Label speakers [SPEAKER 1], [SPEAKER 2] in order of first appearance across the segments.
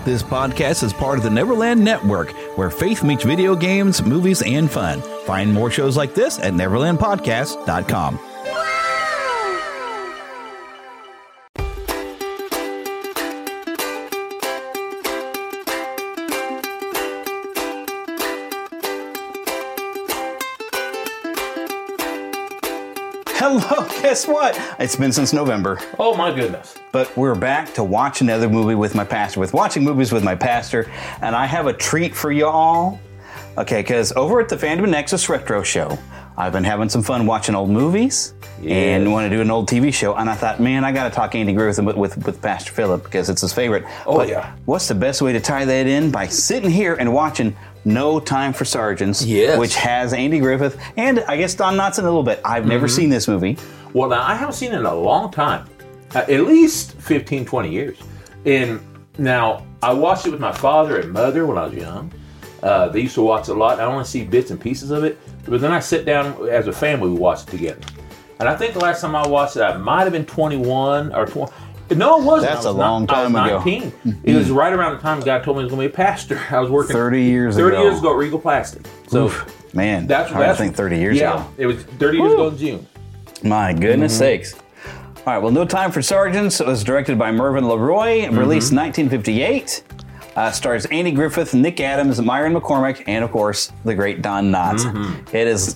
[SPEAKER 1] This podcast is part of the Neverland Network, where faith meets video games, movies, and fun. Find more shows like this at neverlandpodcast.com. Hello, guess what? It's been since November.
[SPEAKER 2] Oh my goodness.
[SPEAKER 1] But we're back to watch another movie with my pastor, watching movies with my pastor, and I have a treat for y'all. Okay, because over at the Fandom Nexus Retro Show, I've been having some fun watching old movies and want to do an old TV show, and I thought, man, I got to talk Andy Griffith with Pastor Philip because it's his favorite.
[SPEAKER 2] Oh,
[SPEAKER 1] but
[SPEAKER 2] yeah.
[SPEAKER 1] What's the best way to tie that in? By sitting here and watching No Time for Sergeants,
[SPEAKER 2] Yes.
[SPEAKER 1] which has Andy Griffith and I guess Don Knotts in a little bit. I've never seen this movie.
[SPEAKER 2] Well, now, I haven't seen it in a long time. At least 15, 20 years. And now, I watched it with my father and mother when I was young. They used to watch it a lot. I only see bits and pieces of it. But then I sit down as a family, we watched it together. And I think the last time I watched it, I might have been 21 or 20. No, it wasn't.
[SPEAKER 1] That's a long time ago.
[SPEAKER 2] I was 19. It was right around the time God told me he was going to be a pastor. I was working
[SPEAKER 1] 30 years
[SPEAKER 2] 30
[SPEAKER 1] ago.
[SPEAKER 2] years ago at Regal Plastic. So,
[SPEAKER 1] Oof, man,
[SPEAKER 2] that's
[SPEAKER 1] hard to think 30 years ago.
[SPEAKER 2] Yeah, it was 30 years ago in June.
[SPEAKER 1] My goodness sakes. All right, well, No Time for Sergeants was directed by Mervyn LeRoy, released in 1958. Stars Andy Griffith, Nick Adams, Myron McCormick, and, of course, the great Don Knotts. It is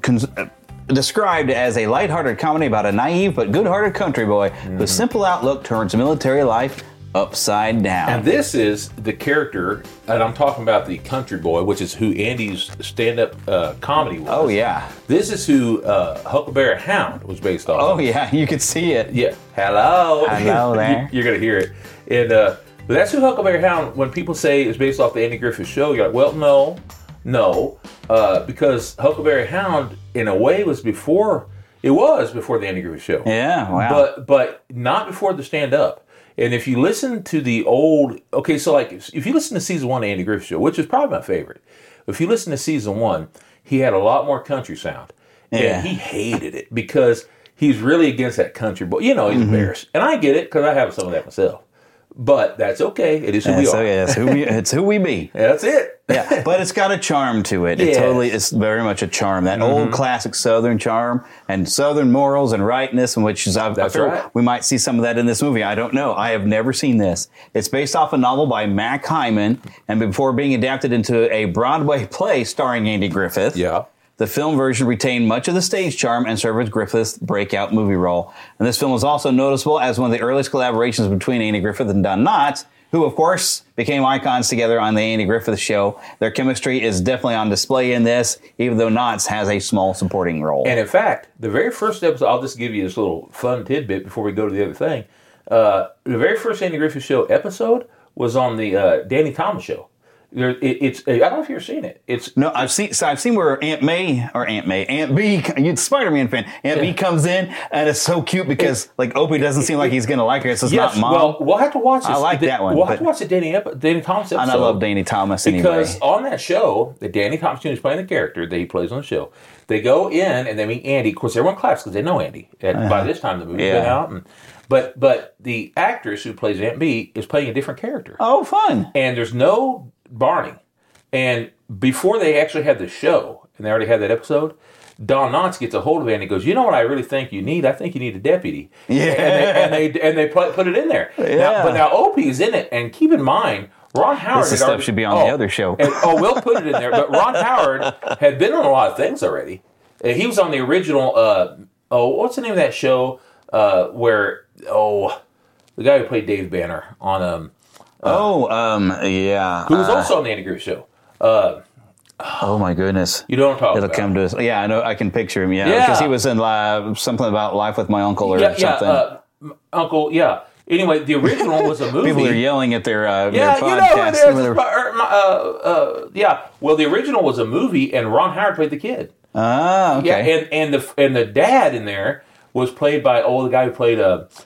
[SPEAKER 1] described as a lighthearted comedy about a naive but good-hearted country boy whose simple outlook turns military life upside down.
[SPEAKER 2] And this is the character, and I'm talking about the country boy, which is who Andy's stand-up comedy was.
[SPEAKER 1] Oh, yeah.
[SPEAKER 2] This is who Huckleberry Hound was based off
[SPEAKER 1] Oh,
[SPEAKER 2] of.
[SPEAKER 1] yeah, you could see it.
[SPEAKER 2] Yeah. Hello.
[SPEAKER 1] Hello there.
[SPEAKER 2] You're going to hear it. And but that's who Huckleberry Hound, when people say it's based off the Andy Griffith Show, you're like, well, no. Because Huckleberry Hound, in a way, was before the Andy Griffith Show.
[SPEAKER 1] Yeah, wow.
[SPEAKER 2] But not before the stand-up. And if you listen to the old, okay, so like if you listen to season 1 of Andy Griffith Show, which is probably my favorite, if you listen to season 1, he had a lot more country sound.
[SPEAKER 1] Yeah.
[SPEAKER 2] And he hated it because he's really against that country boy. You know, he's embarrassed. And I get it because I have some of that myself. But that's okay. It is who we
[SPEAKER 1] So,
[SPEAKER 2] are.
[SPEAKER 1] yeah, it's who we be.
[SPEAKER 2] That's it.
[SPEAKER 1] Yeah, but it's got a charm to it. It's very much a charm. That old classic Southern charm and Southern morals and rightness, which is, I feel
[SPEAKER 2] right.
[SPEAKER 1] we might see some of that in this movie. I don't know. I have never seen this. It's based off a novel by Mac Hyman, and before being adapted into a Broadway play starring Andy Griffith.
[SPEAKER 2] Yeah.
[SPEAKER 1] The film version retained much of the stage charm and served as Griffith's breakout movie role. And this film was also noticeable as one of the earliest collaborations between Andy Griffith and Don Knotts, who, of course, became icons together on the Andy Griffith Show. Their chemistry is definitely on display in this, even though Knotts has a small supporting role.
[SPEAKER 2] And in fact, the very first episode, I'll just give you this little fun tidbit before we go to the other thing. The very first Andy Griffith Show episode was on the Danny Thomas Show. I don't know if you've seen it.
[SPEAKER 1] No, I've seen where Aunt B, you're a Spider-Man fan. Aunt B comes in, and it's so cute because Opie doesn't seem like he's going to like her. So it's not Mom.
[SPEAKER 2] Well, we'll have to watch this.
[SPEAKER 1] I like that one.
[SPEAKER 2] We'll have to watch the Danny Thomas episode.
[SPEAKER 1] And I love Danny Thomas
[SPEAKER 2] because on that show, the Danny Thomas Jr. is playing the character that he plays on the show. They go in and they meet Andy. Of course, everyone claps because they know Andy. By this time, the movie's been out. But the actress who plays Aunt B is playing a different character.
[SPEAKER 1] Oh, fun.
[SPEAKER 2] And there's no Barney. And before they actually had the show, and they already had that episode, Don Knotts gets a hold of it and he goes, you know what I really think you need? I think you need a deputy.
[SPEAKER 1] Yeah.
[SPEAKER 2] And they put it in there.
[SPEAKER 1] Yeah.
[SPEAKER 2] Now Opie is in it, and keep in mind, Ron Howard...
[SPEAKER 1] This stuff should be on the other show.
[SPEAKER 2] We'll put it in there. But Ron Howard had been on a lot of things already. He was on the original, what's the name of that show where, the guy who played Dave Banner on...
[SPEAKER 1] yeah.
[SPEAKER 2] Who was also on the Andy Griffith Show.
[SPEAKER 1] Oh my goodness!
[SPEAKER 2] You don't talk.
[SPEAKER 1] It'll
[SPEAKER 2] about
[SPEAKER 1] come to us. Yeah, I know. I can picture him. Yeah,
[SPEAKER 2] Yeah.
[SPEAKER 1] because he was in something about Life with My Uncle or something.
[SPEAKER 2] Uncle. Yeah. Anyway, the original was a movie.
[SPEAKER 1] People are yelling at their
[SPEAKER 2] yeah,
[SPEAKER 1] podcast.
[SPEAKER 2] you know it is. Yeah. Well, the original was a movie, and Ron Howard played the kid.
[SPEAKER 1] Ah, okay.
[SPEAKER 2] Yeah, and the dad in there was played by the guy who played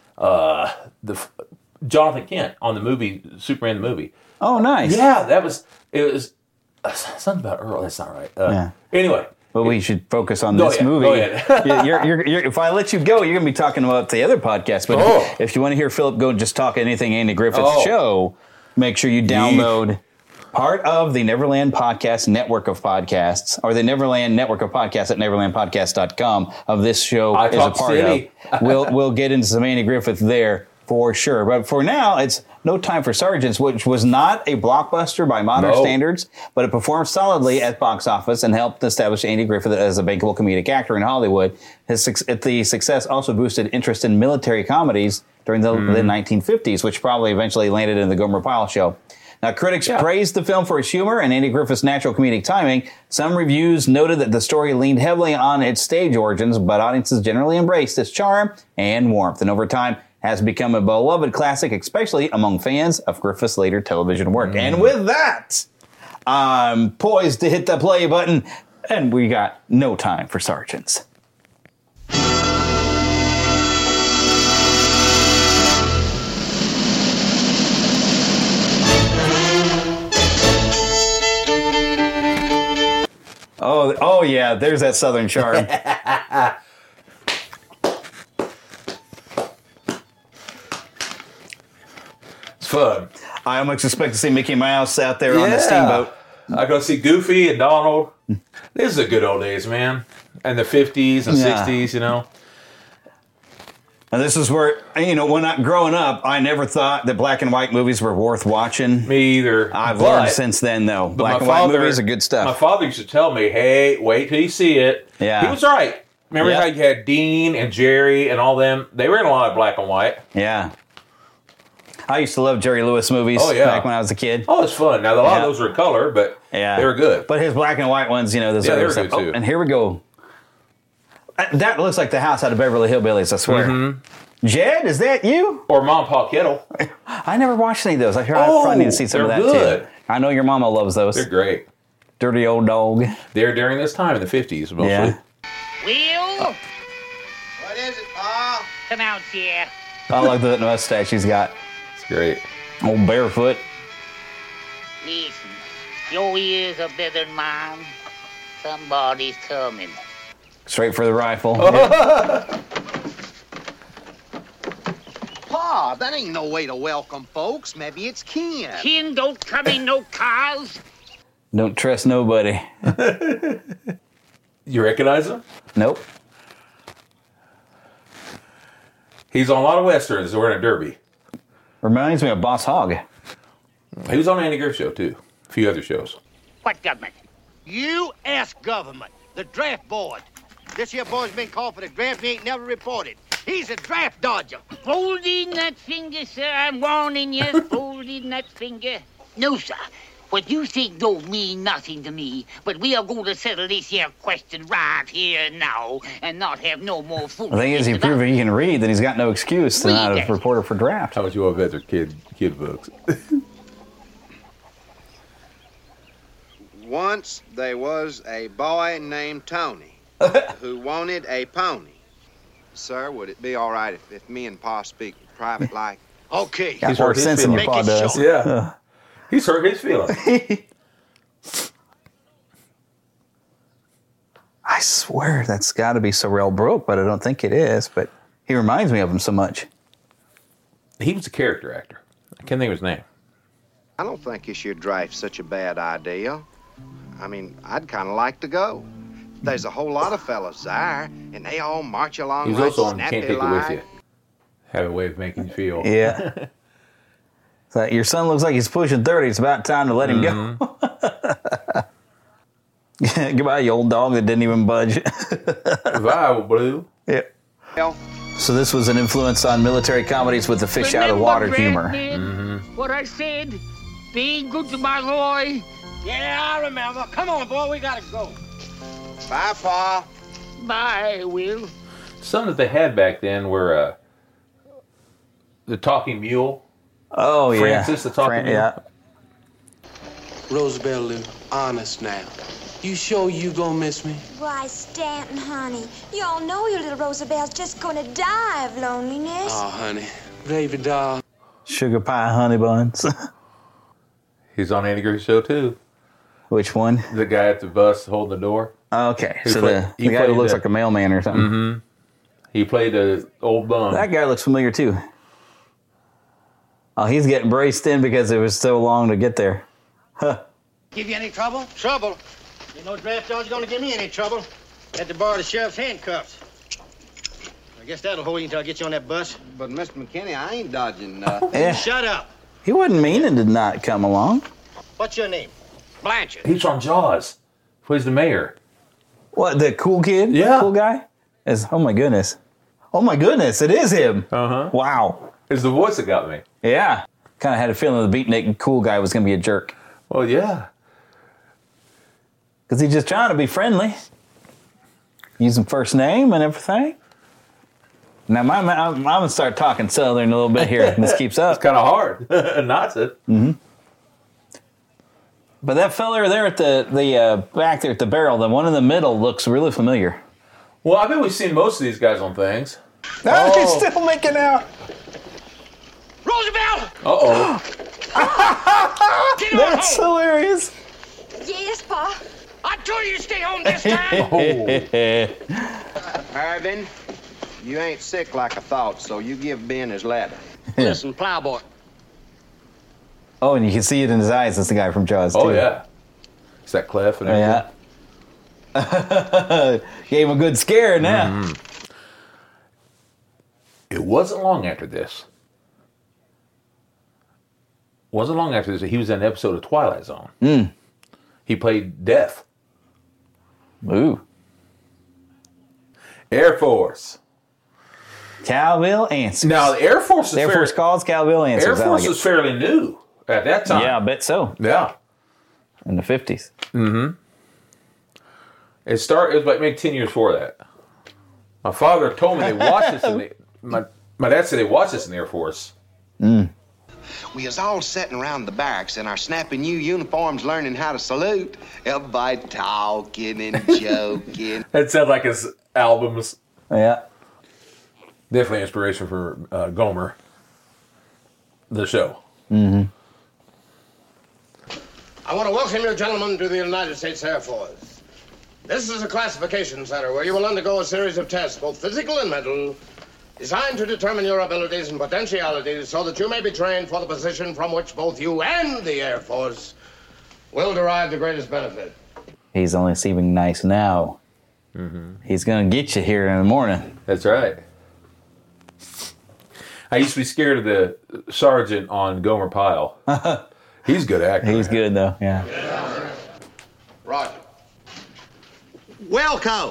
[SPEAKER 2] Jonathan Kent on the movie Superman the movie.
[SPEAKER 1] Oh, nice.
[SPEAKER 2] Yeah, it was something about Earl. That's not right. Anyway.
[SPEAKER 1] But we should focus on this movie.
[SPEAKER 2] Go ahead.
[SPEAKER 1] you're, if I let you go, you're going to be talking about the other podcast. But if you want to hear Philip go and just talk anything Andy Griffith's show, make sure you download part of the Neverland Podcast network of podcasts, or the Neverland network of podcasts at neverlandpodcast.com of this show is a part
[SPEAKER 2] City.
[SPEAKER 1] of. We'll get into some Andy Griffith there for sure. But for now, it's No Time for Sergeants, which was not a blockbuster by modern standards, but it performed solidly at box office and helped establish Andy Griffith as a bankable comedic actor in Hollywood. The success also boosted interest in military comedies during the 1950s, which probably eventually landed in the Gomer Pyle Show. Now, critics praised the film for its humor and Andy Griffith's natural comedic timing. Some reviews noted that the story leaned heavily on its stage origins, but audiences generally embraced its charm and warmth, and over time has become a beloved classic, especially among fans of Griffith's later television work. And with that, I'm poised to hit the play button, and we got No Time for Sergeants. Oh yeah, there's that Southern charm.
[SPEAKER 2] It's fun.
[SPEAKER 1] I almost expect to see Mickey Mouse out there on the steamboat.
[SPEAKER 2] I go see Goofy and Donald. This is the good old days, man. And the 50s and 60s, you know.
[SPEAKER 1] And this is where, when I growing up, I never thought that black and white movies were worth watching.
[SPEAKER 2] Me either.
[SPEAKER 1] I've learned since then, though. Black and white movies are good stuff.
[SPEAKER 2] My father used to tell me, hey, wait till you see it. Yeah. He was right. Remember how you had Dean and Jerry and all them? They were in a lot of black and white.
[SPEAKER 1] Yeah. I used to love Jerry Lewis movies back when I was a kid.
[SPEAKER 2] Oh, it's fun. Now, a lot of those were color, but they were good.
[SPEAKER 1] But his black and white ones, those
[SPEAKER 2] they
[SPEAKER 1] other
[SPEAKER 2] were
[SPEAKER 1] stuff.
[SPEAKER 2] good, too.
[SPEAKER 1] And here we go. That looks like the house out of Beverly Hillbillies, I swear. Mm-hmm. Jed, is that you?
[SPEAKER 2] Or Mom and Pa Kettle.
[SPEAKER 1] I never watched any of those. I probably need to see some of that,
[SPEAKER 2] good.
[SPEAKER 1] too. I know your mama loves those.
[SPEAKER 2] They're great.
[SPEAKER 1] Dirty Old Dog.
[SPEAKER 2] They're during this time in the 50s, mostly.
[SPEAKER 3] Will?
[SPEAKER 4] What is it, Pa?
[SPEAKER 3] Come out here.
[SPEAKER 1] I like the mustache he's got.
[SPEAKER 2] It's great.
[SPEAKER 1] Old barefoot.
[SPEAKER 3] Listen, your ears are better than mine. Somebody's coming.
[SPEAKER 1] Straight for the rifle.
[SPEAKER 4] Pa, that ain't no way to welcome folks. Maybe it's Ken.
[SPEAKER 3] Ken don't come in no cars.
[SPEAKER 1] Don't trust nobody.
[SPEAKER 2] You recognize him?
[SPEAKER 1] Nope.
[SPEAKER 2] He's on a lot of westerns. Wearing a derby.
[SPEAKER 1] Reminds me of Boss Hogg.
[SPEAKER 2] He was on Andy Griffith Show, too. A few other shows.
[SPEAKER 3] What government?
[SPEAKER 4] U.S. government. The draft board. This here boy's been called for the draft and he ain't never reported. He's a draft dodger.
[SPEAKER 3] Hold in that finger, sir. I'm warning you. Hold in that finger. No, sir. What you think don't mean nothing to me, but we are going to settle this here question right here and now and not have no more food.
[SPEAKER 1] The thing is, he proved he can read, then he's got no excuse to not have reporter for draft.
[SPEAKER 2] How much you want to bet their kid books?
[SPEAKER 4] Once there was a boy named Tony who wanted a pony. Sir, would it be all right if me and Pa speak private like? Okay.
[SPEAKER 1] Got more sense than your Pa does.
[SPEAKER 2] Yeah. He's hurt his feelings.
[SPEAKER 1] I swear that's got to be Sorrel Brook, but I don't think it is. But he reminds me of him so much.
[SPEAKER 2] He was a character actor. I can't think of his name.
[SPEAKER 4] I don't think this your draft's such a bad idea. I mean, I'd kind of like to go. There's a whole lot of fellas there, and they all march along.
[SPEAKER 2] He's
[SPEAKER 4] right
[SPEAKER 2] also on
[SPEAKER 4] snappy
[SPEAKER 2] Can't Take It
[SPEAKER 4] like.
[SPEAKER 2] With You. Have a way of making you feel.
[SPEAKER 1] Yeah. So your son looks like he's pushing 30. It's about time to let him go. Goodbye, you old dog that didn't even budge.
[SPEAKER 2] Viral, Blue.
[SPEAKER 1] Yeah. So this was an influence on military comedies with the fish out of water humor.
[SPEAKER 3] What I said? Be good to my boy.
[SPEAKER 4] Yeah, I remember. Come on, boy, we gotta go. Bye, Pa.
[SPEAKER 3] Bye, Will.
[SPEAKER 2] Some that they had back then were the Talking Mule.
[SPEAKER 1] Oh, yeah.
[SPEAKER 2] Francis, the Talking Mule.
[SPEAKER 1] Yeah.
[SPEAKER 5] Rosabelle, honest now. You sure you gonna miss me?
[SPEAKER 6] Why, Stanton, honey, you all know your little Rosabelle's just gonna die of loneliness.
[SPEAKER 5] Oh, honey. Baby doll.
[SPEAKER 1] Sugar pie honey buns.
[SPEAKER 2] He's on Andy Griffith Show, too.
[SPEAKER 1] Which one?
[SPEAKER 2] The guy at the bus holding the door.
[SPEAKER 1] Okay.
[SPEAKER 2] He
[SPEAKER 1] So
[SPEAKER 2] played-
[SPEAKER 1] the guy who looks like a mailman or something.
[SPEAKER 2] He played the old bum.
[SPEAKER 1] That guy looks familiar, too. Oh, he's getting braced in because it was so long to get there.
[SPEAKER 7] Give you any trouble?
[SPEAKER 8] Trouble? Ain't no draft dodge gonna give me any trouble. Had to borrow the sheriff's handcuffs. I guess that'll hold you until I get you on that bus.
[SPEAKER 4] But, Mr. McKinney, I ain't dodging nothing.
[SPEAKER 1] Yeah.
[SPEAKER 8] Shut up.
[SPEAKER 1] He wasn't meaning to not come along.
[SPEAKER 8] What's your name?
[SPEAKER 7] Blanchard.
[SPEAKER 2] He's from Jaws. Plays the mayor.
[SPEAKER 1] What, the cool kid?
[SPEAKER 2] Yeah.
[SPEAKER 1] Cool guy? Oh my goodness. Oh my goodness, it is him.
[SPEAKER 2] Uh-huh.
[SPEAKER 1] Wow.
[SPEAKER 2] It's the voice that got me.
[SPEAKER 1] Yeah. Kind of had a feeling the beatnik cool guy was going to be a jerk.
[SPEAKER 2] Well, yeah.
[SPEAKER 1] Because he's just trying to be friendly. Using first name and everything. Now, I'm going to start talking Southern a little bit here. This keeps up.
[SPEAKER 2] It's kind of hard not to.
[SPEAKER 1] Mm-hmm. But that fella there at the back there at the barrel, the one in the middle, looks really familiar.
[SPEAKER 2] Well, I bet we've seen most of these guys on things.
[SPEAKER 1] Oh, he's still making out.
[SPEAKER 7] Roosevelt!
[SPEAKER 2] Uh-oh.
[SPEAKER 1] That's hilarious.
[SPEAKER 6] Yes, Pa.
[SPEAKER 7] I told you to stay home this time.
[SPEAKER 4] Irvin, you ain't sick like I thought, so you give Ben his ladder.
[SPEAKER 7] Listen, Plowboy.
[SPEAKER 1] Oh, and you can see it in his eyes. That's the guy from Jaws, too.
[SPEAKER 2] Oh, yeah. It's that clef and everything.
[SPEAKER 1] Yeah. Gave him a good scare now.
[SPEAKER 2] Mm-hmm. It wasn't long after this. He was in an episode of Twilight Zone.
[SPEAKER 1] Mm.
[SPEAKER 2] He played Death.
[SPEAKER 1] Ooh.
[SPEAKER 2] Air Force.
[SPEAKER 1] Cowbell Answers.
[SPEAKER 2] Now, the Air Force is
[SPEAKER 1] Air Force calls, Cowbell Answers.
[SPEAKER 2] Air Force was fairly new at that time.
[SPEAKER 1] Yeah, I bet so.
[SPEAKER 2] Yeah.
[SPEAKER 1] In the 50s.
[SPEAKER 2] Mm-hmm. It was like maybe 10 years before that. My father told me they watched this in the... My dad said they watched this in the Air Force.
[SPEAKER 1] Mm.
[SPEAKER 4] We was all sitting around the barracks in our snappy new uniforms learning how to salute. Everybody talking and joking.
[SPEAKER 2] That sounds like his albums.
[SPEAKER 1] Yeah.
[SPEAKER 2] Definitely inspiration for Gomer. The show.
[SPEAKER 1] Mm-hmm.
[SPEAKER 8] I want to welcome you, gentlemen, to the United States Air Force. This is a classification center where you will undergo a series of tests, both physical and mental, designed to determine your abilities and potentialities so that you may be trained for the position from which both you and the Air Force will derive the greatest benefit.
[SPEAKER 1] He's only seeming nice now.
[SPEAKER 2] Mm-hmm.
[SPEAKER 1] He's going to get you here in the morning.
[SPEAKER 2] That's right. I used to be scared of the sergeant on Gomer Pyle. He's a good actor.
[SPEAKER 1] He's good, though, yeah.
[SPEAKER 8] Roger.
[SPEAKER 4] Welco!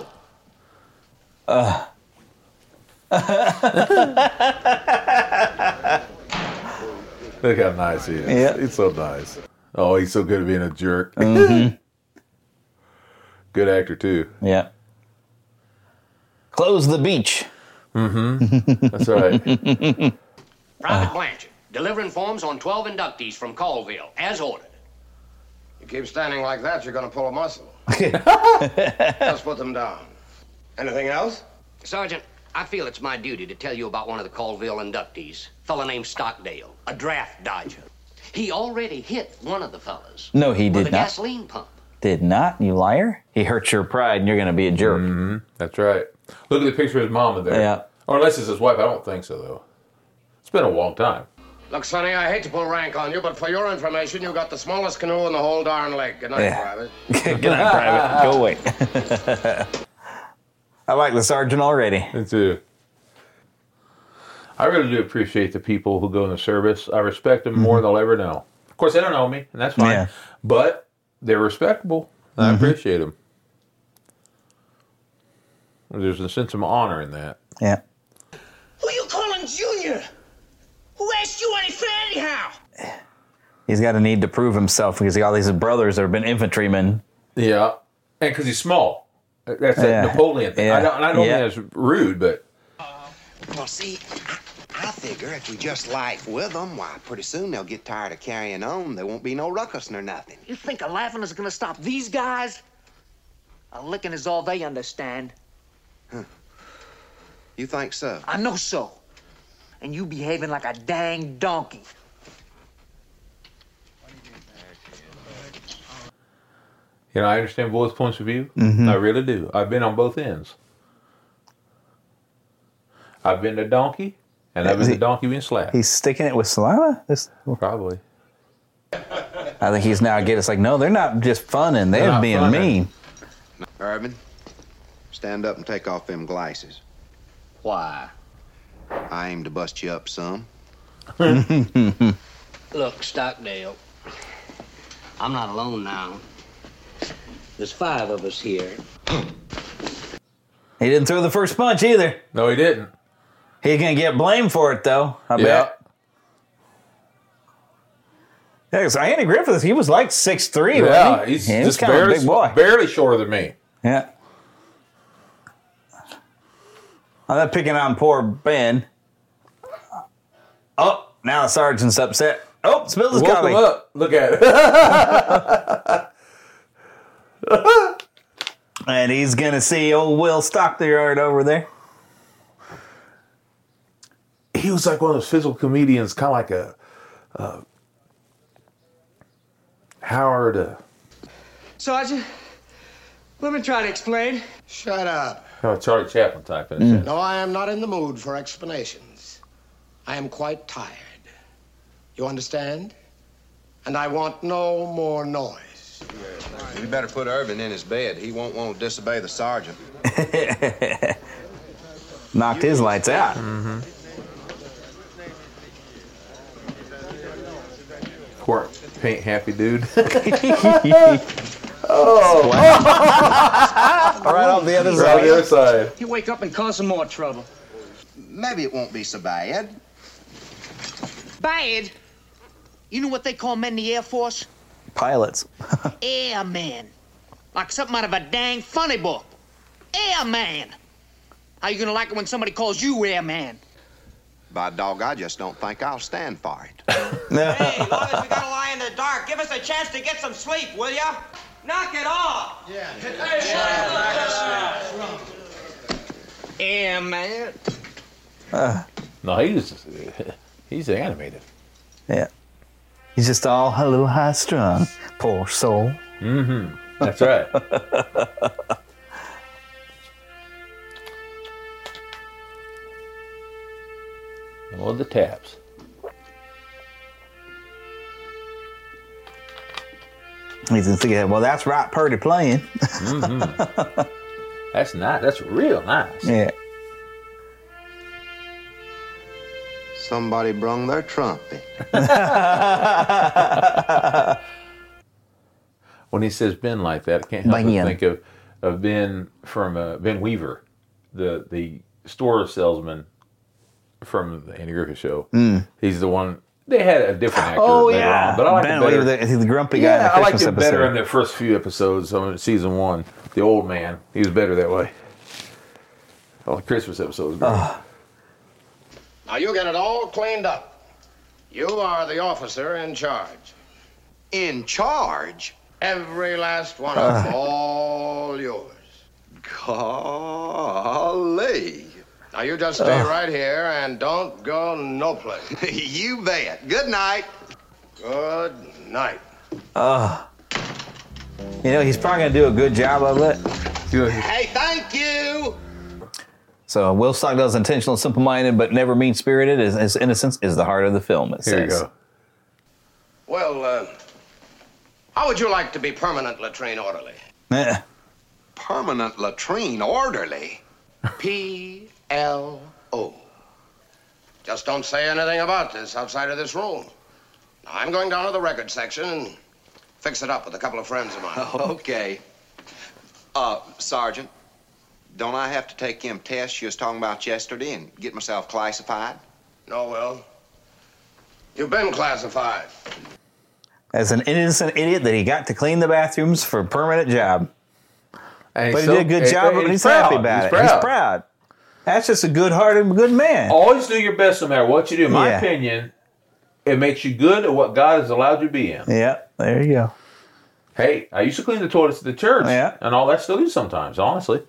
[SPEAKER 2] Look how nice he is.
[SPEAKER 1] Yeah.
[SPEAKER 2] He's so nice. Oh, he's so good at being a jerk.
[SPEAKER 1] Mm-hmm.
[SPEAKER 2] Good actor, too.
[SPEAKER 1] Yeah. Close the beach.
[SPEAKER 2] Mm-hmm. That's right.
[SPEAKER 7] Private Blanchard, delivering forms on 12 inductees from Colville, as ordered.
[SPEAKER 8] You keep standing like that, you're going to pull a muscle. Just put them down. Anything else?
[SPEAKER 7] Sergeant, I feel it's my duty to tell you about one of the Colville inductees, fella named Stockdale, a draft dodger. He already hit one of the fellas.
[SPEAKER 1] No, he did
[SPEAKER 7] with a
[SPEAKER 1] not.
[SPEAKER 7] gasoline pump.
[SPEAKER 1] Did not, you liar. He hurt your pride and you're going to be a jerk.
[SPEAKER 2] Mm-hmm. That's right. Look at the picture of his mama there.
[SPEAKER 1] Yeah.
[SPEAKER 2] Or unless it's his wife. I don't think so, though. It's been a long time.
[SPEAKER 8] Look, Sonny, I hate to pull rank on you, but for your information, you got the smallest canoe in the whole darn lake. Good night,
[SPEAKER 1] Yeah.
[SPEAKER 8] Private.
[SPEAKER 1] Good night, Private. Go away. I like the sergeant already.
[SPEAKER 2] Me too. I really do appreciate the people who go in the service. I respect them more than I'll ever know. Of course, they don't know me, and that's fine.
[SPEAKER 1] Yeah.
[SPEAKER 2] But they're respectable, and I appreciate them. There's a sense of honor in that.
[SPEAKER 1] Yeah.
[SPEAKER 7] Who you calling Junior? Who asked you any for anyhow?
[SPEAKER 1] He's got a need to prove himself because he got all these brothers that have been infantrymen.
[SPEAKER 2] Yeah. And because he's small. That's
[SPEAKER 1] Yeah.
[SPEAKER 2] that Napoleon thing.
[SPEAKER 1] Yeah.
[SPEAKER 2] I don't
[SPEAKER 1] Yeah.
[SPEAKER 2] mean that's rude, but...
[SPEAKER 4] Well, see, I figure if we just laugh with them, why, pretty soon they'll get tired of carrying on. There won't be no ruckus nor nothing.
[SPEAKER 9] You think a laughing is gonna stop these guys? A licking is all they understand.
[SPEAKER 4] You think so?
[SPEAKER 9] I know so. And you behaving like a dang donkey.
[SPEAKER 2] You know, I understand both points of view.
[SPEAKER 1] Mm-hmm.
[SPEAKER 2] I really do. I've been on both ends. I've been the donkey, And that was the donkey being slapped.
[SPEAKER 1] He's sticking it with saliva?
[SPEAKER 2] Probably.
[SPEAKER 1] I think he's now getting, it's like, no, they're not just funning. They're being funning. Mean.
[SPEAKER 4] Irvin, stand up and take off them glasses.
[SPEAKER 7] Why?
[SPEAKER 4] I aim to bust you up some.
[SPEAKER 7] Look, Stockdale, I'm not alone now. There's 5 of us here.
[SPEAKER 1] He didn't throw the first punch either.
[SPEAKER 2] No, he didn't.
[SPEAKER 1] He's going to get blamed for it, though, I bet. Yeah, because Andy Griffith, he was like 6'3",
[SPEAKER 2] yeah,
[SPEAKER 1] wasn't he?
[SPEAKER 2] He's
[SPEAKER 1] he
[SPEAKER 2] just
[SPEAKER 1] kind of a big boy.
[SPEAKER 2] Barely shorter than me.
[SPEAKER 1] Yeah. Oh, they're picking on poor Ben. Oh, now the sergeant's upset. Oh, spilled his coffee.
[SPEAKER 2] Woke him up. Look at it.
[SPEAKER 1] And he's going to see old Will Stockdale over there.
[SPEAKER 2] He was like one of those physical comedians, kind of like a Howard.
[SPEAKER 9] Sergeant, let me try to explain.
[SPEAKER 8] Shut up.
[SPEAKER 2] Charlie Chaplin type.
[SPEAKER 8] No, I am not in the mood for explanations. I am quite tired. You understand? And I want no more noise.
[SPEAKER 4] We better put Irvin in his bed. He won't want to disobey the sergeant.
[SPEAKER 1] Knocked his lights out.
[SPEAKER 2] Mm-hmm. Court paint happy dude.
[SPEAKER 1] Oh. Right off the other side.
[SPEAKER 2] Right on the other side.
[SPEAKER 9] You wake up and cause some more trouble.
[SPEAKER 4] Maybe it won't be so bad.
[SPEAKER 3] Bad? You know what they call men in the Air Force?
[SPEAKER 1] Pilots.
[SPEAKER 3] Airman. Like something out of a dang funny book. Airman. How you gonna like it when somebody calls you Airman?
[SPEAKER 4] By dog, I just don't think I'll stand for it.
[SPEAKER 10] Hey, boys, we gotta lie in the dark. Give us a chance to get some sleep, will ya? Knock it off.
[SPEAKER 8] Yeah.
[SPEAKER 3] Airman.
[SPEAKER 2] No, he's animated.
[SPEAKER 1] Yeah. He's just all a little high strung. Poor soul.
[SPEAKER 2] Mm-hmm. That's right. All the taps.
[SPEAKER 1] He's thinking, well, that's right, Purdy playing.
[SPEAKER 2] Mm-hmm. That's nice. That's real nice.
[SPEAKER 1] Yeah.
[SPEAKER 4] Somebody brung their trumpet.
[SPEAKER 2] When he says Ben like that, I can't help but think of Ben from Ben Weaver, the store salesman from the Andy Griffith Show. He's the one. They had a different actor later on, but I like him better.
[SPEAKER 1] The grumpy guy.
[SPEAKER 2] Yeah, I liked him better in the first few episodes of season 1. The old man, he was better that way. Oh, the Christmas episode was great.
[SPEAKER 8] Now you get it all cleaned up. You are the officer in charge.
[SPEAKER 4] In charge?
[SPEAKER 8] Every last one of them, all yours.
[SPEAKER 4] Golly.
[SPEAKER 8] Now you just stay right here and don't go no place.
[SPEAKER 4] You bet. Good night.
[SPEAKER 8] Good night.
[SPEAKER 1] You know, he's probably going to do a good job of it.
[SPEAKER 4] Hey, thank you.
[SPEAKER 1] So Will Stockdale's intentional, simple-minded, but never mean-spirited. His innocence is the heart of the film, it
[SPEAKER 2] Here
[SPEAKER 1] says.
[SPEAKER 2] you go.
[SPEAKER 8] Well, how would you like to be permanent latrine orderly?
[SPEAKER 4] Permanent latrine orderly?
[SPEAKER 8] P-L-O. Just don't say anything about this outside of this room. Now, I'm going down to the record section and fix it up with a couple of friends of mine.
[SPEAKER 4] Okay. Sergeant, don't I have to take them tests you was talking about yesterday and get myself classified?
[SPEAKER 8] No, Will. You've been classified.
[SPEAKER 1] As an innocent idiot that he got to clean the bathrooms for a permanent job.
[SPEAKER 2] And
[SPEAKER 1] but he did a good job, and he's happy about it. He's proud. That's just a good-hearted, good man.
[SPEAKER 2] Always do your best no matter what you do. In my opinion, it makes you good at what God has allowed you to be in.
[SPEAKER 1] Yeah, there you go.
[SPEAKER 2] Hey, I used to clean the toilets at the church, and all that still do sometimes, honestly.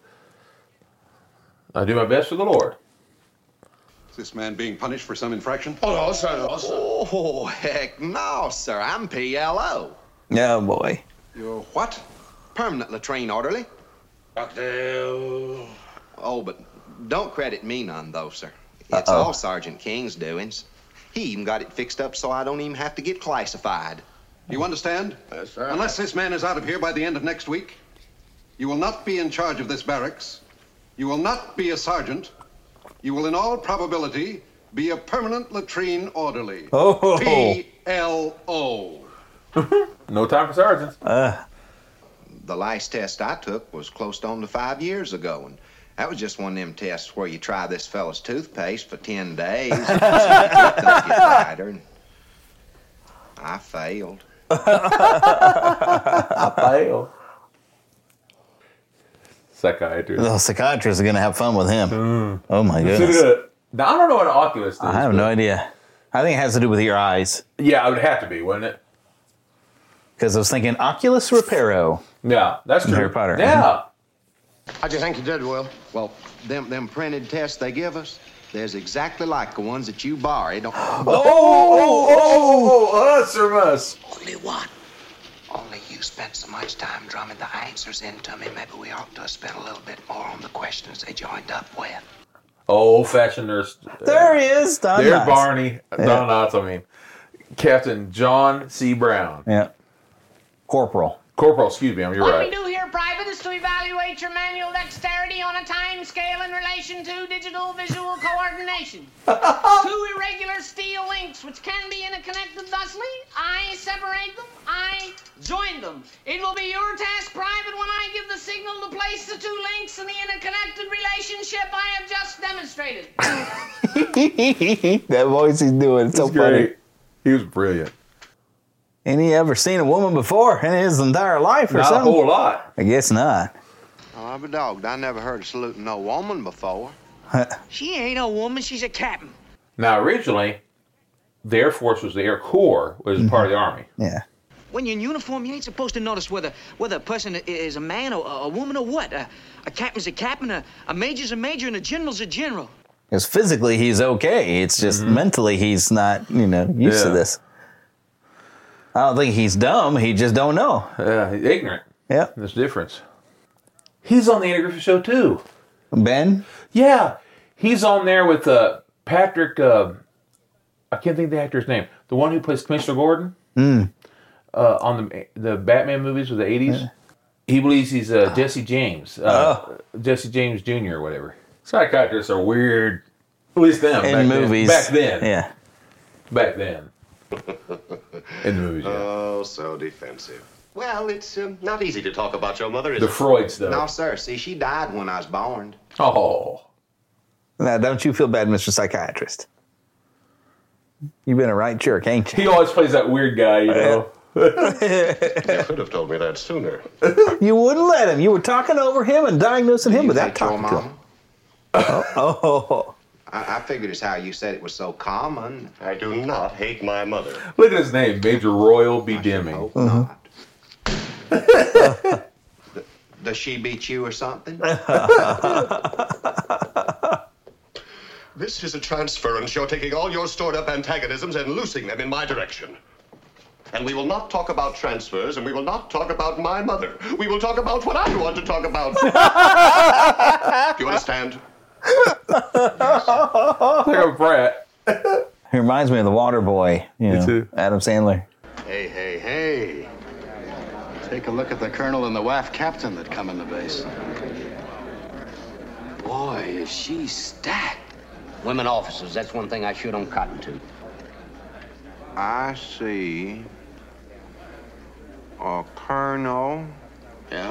[SPEAKER 2] I do my best for the Lord.
[SPEAKER 11] Is this man being punished for some infraction?
[SPEAKER 8] Oh, no, sir, no, sir.
[SPEAKER 4] Oh, heck no, sir. I'm PLO.
[SPEAKER 1] Oh, boy.
[SPEAKER 4] You're what? Permanent latrine orderly.
[SPEAKER 8] Stockdale.
[SPEAKER 4] Oh, but don't credit me none, though, sir. It's all Sergeant King's doings. He even got it fixed up so I don't even have to get classified.
[SPEAKER 11] You understand?
[SPEAKER 8] Yes, sir.
[SPEAKER 11] Unless this man is out of here by the end of next week, you will not be in charge of this barracks. You will not be a sergeant. You will, in all probability, be a permanent latrine orderly.
[SPEAKER 1] Oh.
[SPEAKER 11] PLO.
[SPEAKER 2] No time for sergeants.
[SPEAKER 4] The last test I took was close on to 5 years ago, and that was just one of them tests where you try this fella's toothpaste for 10 days. And see if it doesn't get lighter. And I failed.
[SPEAKER 2] I failed. Psychiatrist.
[SPEAKER 1] The psychiatrists are going to have fun with him. Oh, my goodness.
[SPEAKER 2] Now, I don't know what an Oculus is.
[SPEAKER 1] I have no idea. I think it has to do with your eyes.
[SPEAKER 2] Yeah, it would have to be, wouldn't it?
[SPEAKER 1] Because I was thinking Oculus Reparo.
[SPEAKER 2] Yeah, that's true.
[SPEAKER 1] Harry Potter.
[SPEAKER 2] Yeah.
[SPEAKER 8] How'd you think you did, Will?
[SPEAKER 4] Well, them printed tests they give us, there's exactly like the ones that you borrowed.
[SPEAKER 2] Us or us.
[SPEAKER 7] Only one. Only you spent so much time drumming the answers into me. Maybe we ought to spend a little bit more on the questions they joined up with.
[SPEAKER 2] Old-fashioned nurse.
[SPEAKER 1] There he is. Don
[SPEAKER 2] There's
[SPEAKER 1] Knotts.
[SPEAKER 2] Barney. Don Knotts, I mean. Captain John C. Brown.
[SPEAKER 1] Yeah. Corporal,
[SPEAKER 2] excuse me. You're
[SPEAKER 12] What
[SPEAKER 2] right.
[SPEAKER 12] we do here, Private, is to evaluate your manual dexterity on a time scale in relation to digital visual coordination. Two irregular steel links, which can be interconnected thusly. I separate them. I join them. It will be your task, Private, when I give the signal to place the two links in the interconnected relationship I have just demonstrated.
[SPEAKER 1] that voice he's doing, it's so funny.
[SPEAKER 2] He was brilliant.
[SPEAKER 1] Ain't he ever seen a woman before in his entire life or
[SPEAKER 2] Not
[SPEAKER 1] something?
[SPEAKER 2] a whole lot.
[SPEAKER 1] I guess not.
[SPEAKER 4] Oh, I'm a dog. I never heard of saluting no woman before.
[SPEAKER 9] She ain't a woman, she's a captain.
[SPEAKER 2] Now, originally, the Air Force was the Air Corps, was part of the Army.
[SPEAKER 1] Yeah.
[SPEAKER 9] When you're in uniform, you ain't supposed to notice whether a person is a man or a woman or what. A captain's a captain, a major's a major, and a general's a general.
[SPEAKER 1] Because physically he's okay. It's just mentally he's not, used to this. I don't think he's dumb. He just don't know.
[SPEAKER 2] Yeah, he's ignorant.
[SPEAKER 1] Yeah.
[SPEAKER 2] There's a difference. He's on the Andy Griffith Show, too.
[SPEAKER 1] Ben?
[SPEAKER 2] Yeah. He's on there with Patrick, I can't think of the actor's name. The one who plays Commissioner Gordon on the Batman movies of the 80s. Yeah. He believes he's Jesse James. Jesse James Jr. or whatever. Psychiatrists are weird. At least them.
[SPEAKER 1] In movies.
[SPEAKER 2] Back then.
[SPEAKER 1] Yeah.
[SPEAKER 2] Back then. In the movies, yeah.
[SPEAKER 13] Oh, so defensive. Well, it's not easy to talk about your mother, is
[SPEAKER 2] The
[SPEAKER 13] it?
[SPEAKER 2] Freud stuff.
[SPEAKER 4] No, sir. See, she died when I was born.
[SPEAKER 2] Oh.
[SPEAKER 1] Now, don't you feel bad, Mr. Psychiatrist? You've been a right jerk, ain't you?
[SPEAKER 2] He always plays that weird guy, you know.
[SPEAKER 13] You could have told me that sooner.
[SPEAKER 1] You wouldn't let him. You were talking over him and diagnosing him without talking to him. Oh.
[SPEAKER 4] I figured it's how you said it was so common.
[SPEAKER 13] I do not hate my mother.
[SPEAKER 2] Look at his name, Major Royal B. Deming.
[SPEAKER 4] Hope not. Does she beat you or something?
[SPEAKER 13] This is a transference. You're taking all your stored-up antagonisms and loosing them in my direction. And we will not talk about transfers, and we will not talk about my mother. We will talk about what I want to talk about. Do you understand?
[SPEAKER 2] Like a brat.
[SPEAKER 1] He reminds me of the Water Boy,
[SPEAKER 2] Me too.
[SPEAKER 1] Adam Sandler.
[SPEAKER 14] Hey. Take a look at the colonel and the WAF captain that come in the base.
[SPEAKER 7] Boy, is she stacked. Women officers, that's one thing I sure don't cotton to.
[SPEAKER 4] I see a colonel.
[SPEAKER 14] Yeah?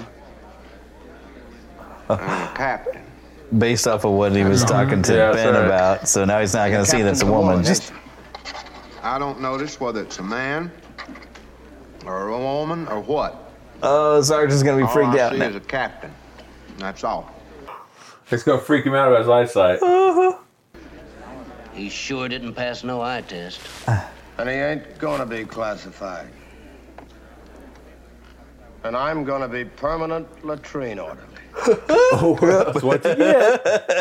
[SPEAKER 4] And a captain.
[SPEAKER 1] Based off of what he was talking to Ben about, so now he's not going to see that's a woman. Just
[SPEAKER 4] I don't notice whether it's a man or a woman or what.
[SPEAKER 1] Oh, Sergeant's going to be freaked out
[SPEAKER 4] All I see
[SPEAKER 1] now.
[SPEAKER 4] is a captain. That's all.
[SPEAKER 2] It's going to freak him out about his eyesight.
[SPEAKER 7] He sure didn't pass no eye test.
[SPEAKER 8] And he ain't gonna be classified. And I'm gonna be permanent latrine orderly.
[SPEAKER 2] That's what you get.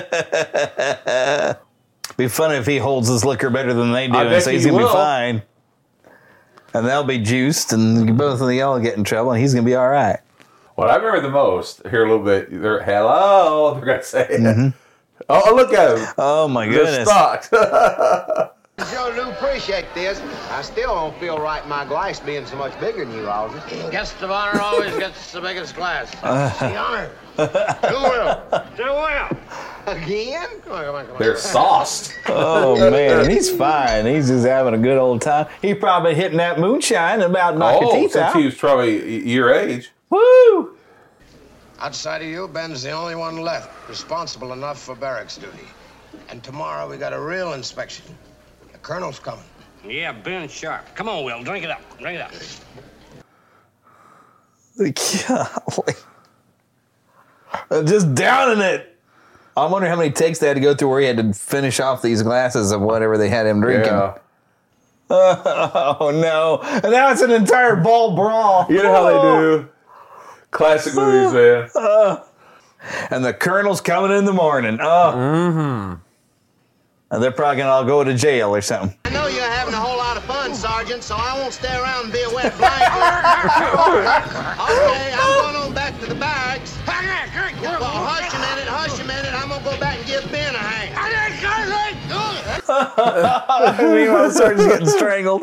[SPEAKER 1] Be funny if he holds his liquor better than they do
[SPEAKER 2] I
[SPEAKER 1] and
[SPEAKER 2] bet
[SPEAKER 1] so he's
[SPEAKER 2] he
[SPEAKER 1] going to be
[SPEAKER 2] will.
[SPEAKER 1] fine. And they'll be juiced and both of y'all get in trouble and he's going to be all right.
[SPEAKER 2] What I remember the most, here a little bit, they're going to say, Oh, look at him.
[SPEAKER 1] Oh, my
[SPEAKER 2] They're
[SPEAKER 1] goodness.
[SPEAKER 2] stocked.
[SPEAKER 4] Sure do appreciate this. I still don't feel right in my glass being so much bigger than you, Aldous.
[SPEAKER 8] Guest of honor always gets the biggest glass. The honor. Do well. Do well.
[SPEAKER 4] Again?
[SPEAKER 8] Come on.
[SPEAKER 2] They're sauced.
[SPEAKER 1] Oh, man, he's fine. He's just having a good old time. He probably hitting that moonshine and about knock your teeth
[SPEAKER 2] since
[SPEAKER 1] out.
[SPEAKER 2] he was probably your age.
[SPEAKER 1] Woo!
[SPEAKER 8] Outside of you, Ben's the only one left responsible enough for barracks duty. And tomorrow we got a real inspection. The colonel's coming.
[SPEAKER 7] Yeah, Ben Sharp. Come on, Will. Drink it up. Drink it up.
[SPEAKER 1] Golly. Just downing it. I wonder how many takes they had to go through where he had to finish off these glasses of whatever they had him drinking.
[SPEAKER 2] Yeah.
[SPEAKER 1] Oh, no. And now it's an entire ball brawl.
[SPEAKER 2] You know how they do. Classic movies, man.
[SPEAKER 1] And the colonel's coming in the morning. And they're probably going to all go to jail or something.
[SPEAKER 8] I know you're having a whole lot of fun, Sergeant, so I won't stay around and be a wet blanket. Okay, I'm going on back to the barracks. Hush a minute. I'm going to go back and give Ben a hand.
[SPEAKER 1] Meanwhile, the sergeant's getting strangled.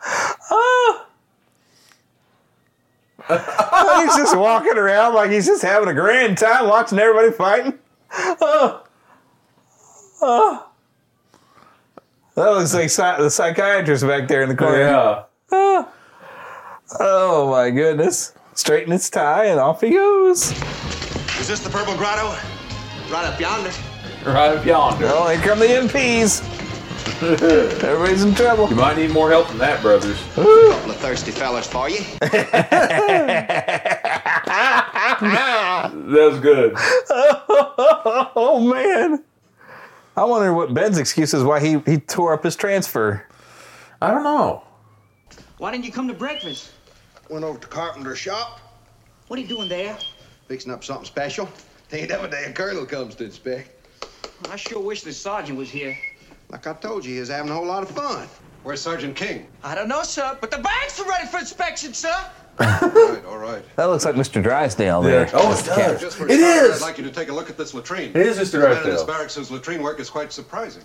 [SPEAKER 1] He's just walking around like he's just having a grand time watching everybody fighting. That looks like the psychiatrist back there in the corner.
[SPEAKER 2] Yeah.
[SPEAKER 1] Oh, my goodness. Straighten its tie and off he goes.
[SPEAKER 5] Is this the Purple Grotto? Right up yonder.
[SPEAKER 2] Right up yonder.
[SPEAKER 1] Oh, here come the MPs. Everybody's in trouble.
[SPEAKER 2] You might need more help than that, brothers.
[SPEAKER 4] A couple of thirsty fellas for you.
[SPEAKER 2] That was good.
[SPEAKER 1] Oh, man. I wonder what Ben's excuse is why he tore up his transfer.
[SPEAKER 2] I don't know.
[SPEAKER 9] Why didn't you come to breakfast?
[SPEAKER 4] Went over to Carpenter's shop.
[SPEAKER 9] What are you doing there?
[SPEAKER 4] Fixing up something special. Ain't every day a colonel comes to inspect.
[SPEAKER 9] I sure wish the sergeant was here.
[SPEAKER 4] Like I told you, he was having a whole lot of fun.
[SPEAKER 11] Where's Sergeant King?
[SPEAKER 9] I don't know, sir, but the barracks are ready for inspection, sir.
[SPEAKER 11] All right.
[SPEAKER 1] That looks like Mr. Drysdale there.
[SPEAKER 2] Oh, it does.
[SPEAKER 11] Just for
[SPEAKER 2] It
[SPEAKER 11] a start,
[SPEAKER 2] is.
[SPEAKER 11] I'd like you to take a look at this latrine.
[SPEAKER 2] It is Mr.
[SPEAKER 11] The man in
[SPEAKER 2] Drysdale.
[SPEAKER 11] this barracks whose latrine work is quite surprising.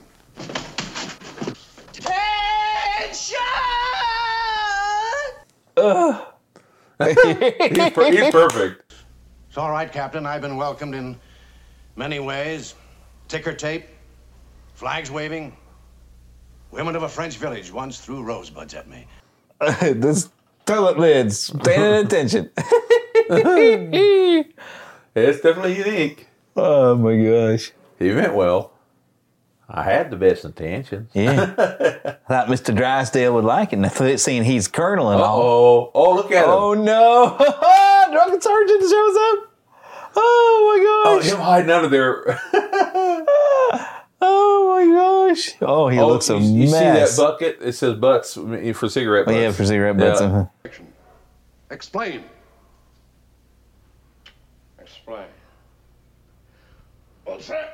[SPEAKER 2] He's perfect.
[SPEAKER 8] It's all right, Captain. I've been welcomed in many ways. Ticker tape, flags waving. Women of a French village once threw rosebuds at me.
[SPEAKER 1] This toilet lid's paying attention.
[SPEAKER 2] It's definitely unique.
[SPEAKER 1] Oh, my gosh.
[SPEAKER 2] He meant well. I had the best intentions.
[SPEAKER 1] Yeah. Thought Mr. Drysdale would like it. And seeing he's colonel and all.
[SPEAKER 2] Oh, look at him.
[SPEAKER 1] Oh, no. Drunken sergeant shows up. Oh, my gosh.
[SPEAKER 2] Him hiding under there.
[SPEAKER 1] Oh, my gosh. Oh, he looks a
[SPEAKER 2] you
[SPEAKER 1] mess.
[SPEAKER 2] see that bucket? It says butts for cigarette butts.
[SPEAKER 1] Yeah, for cigarette butts.
[SPEAKER 2] Yeah.
[SPEAKER 11] Explain.
[SPEAKER 8] Explain. Well, sir,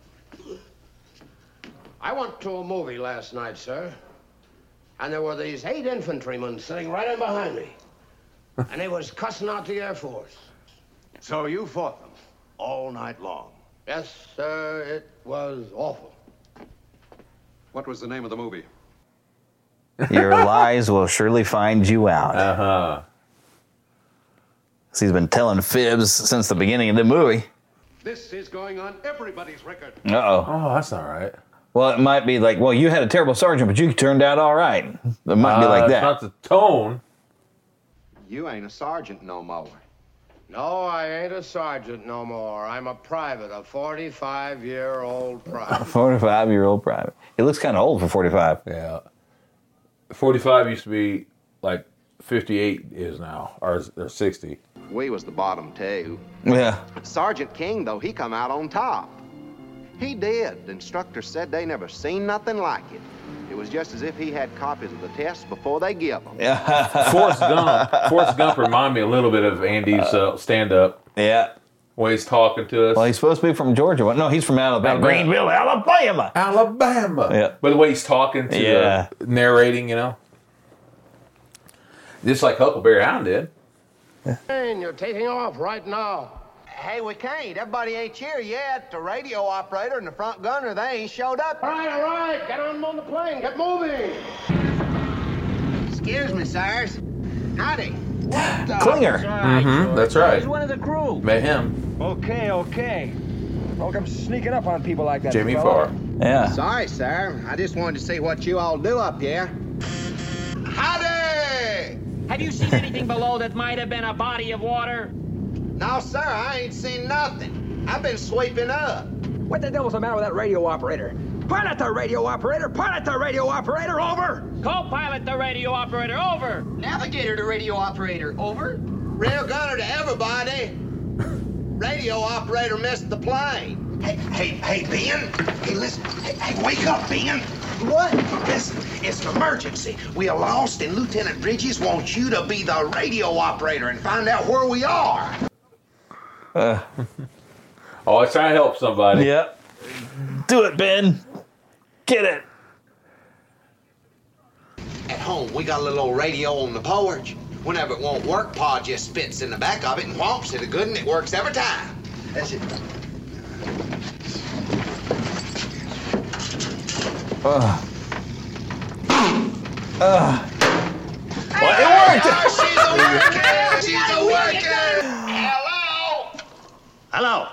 [SPEAKER 8] I went to a movie last night, sir, and there were these 8 infantrymen sitting right in behind me, and they was cussing out the Air Force. So you fought them all night long? Yes, sir, it was awful.
[SPEAKER 11] What was the name of the movie?
[SPEAKER 1] Your lies will surely find you out.
[SPEAKER 2] Uh-huh.
[SPEAKER 1] He's been telling fibs since the beginning of the movie.
[SPEAKER 11] This is going on everybody's record.
[SPEAKER 1] Uh-oh.
[SPEAKER 2] Oh, that's not right.
[SPEAKER 1] Well, it might be like, well, you had a terrible sergeant, but you turned out all right. It might be like that.
[SPEAKER 2] It's not the tone.
[SPEAKER 4] You ain't a sergeant no more.
[SPEAKER 8] No, I ain't a sergeant no more. I'm a private, a 45-year-old private.
[SPEAKER 1] 45-year-old private. He looks kind of old for 45.
[SPEAKER 2] Yeah. 45 used to be like 58 is now, or 60.
[SPEAKER 4] We was the bottom two.
[SPEAKER 1] Yeah.
[SPEAKER 4] Sergeant King, though, he come out on top. He did. The instructor said they never seen nothing like it. It was just as if he had copies of the tests before they give them.
[SPEAKER 1] Yeah.
[SPEAKER 2] Forrest Gump reminded me a little bit of Andy's stand-up.
[SPEAKER 1] Yeah.
[SPEAKER 2] When he's talking to us.
[SPEAKER 1] Well, he's supposed to be from Georgia. No, he's from Alabama. Greenville, Alabama.
[SPEAKER 2] Alabama.
[SPEAKER 1] Yeah.
[SPEAKER 2] But the way he's talking to narrating, you know. Just like Huckleberry Hound did.
[SPEAKER 8] And you're taking off right now.
[SPEAKER 4] Hey, we can't. Everybody ain't here yet. The radio operator and the front gunner, they ain't showed up.
[SPEAKER 8] All right. Get on the plane. Get moving.
[SPEAKER 4] Excuse me, sirs. Howdy. What the?
[SPEAKER 1] Klinger.
[SPEAKER 2] That's right.
[SPEAKER 9] He's one of the crew.
[SPEAKER 2] Met him.
[SPEAKER 9] Okay. Welcome sneaking up on people like that.
[SPEAKER 2] Jamie
[SPEAKER 9] fella.
[SPEAKER 2] Farr.
[SPEAKER 1] Yeah.
[SPEAKER 4] Sorry, sir. I just wanted to see what you all do up here. Howdy!
[SPEAKER 12] Have you seen anything below that might have been a body of water?
[SPEAKER 4] No, sir, I ain't seen nothing. I've been sweeping up.
[SPEAKER 9] What the devil's the matter with that radio operator? Pilot the radio operator! Pilot the radio operator! Over!
[SPEAKER 12] Co-pilot the radio operator, over!
[SPEAKER 7] Navigator to radio operator, over.
[SPEAKER 4] Rear gunner to everybody. Radio operator missed the plane.
[SPEAKER 15] Hey, Ben. Hey, listen. Hey, wake up, Ben.
[SPEAKER 4] What?
[SPEAKER 15] Listen, it's an emergency. We are lost, and Lieutenant Bridges wants you to be the radio operator and find out where we are.
[SPEAKER 2] Oh, I was trying to help somebody.
[SPEAKER 1] Yep. Do it, Ben. Get it.
[SPEAKER 4] At home, we got a little old radio on the porch. Whenever it won't work, Pa just spits in the back of it and whomps it a good, and it works every time. That's it.
[SPEAKER 1] Well, it worked.
[SPEAKER 4] She's a worker.
[SPEAKER 15] Hello.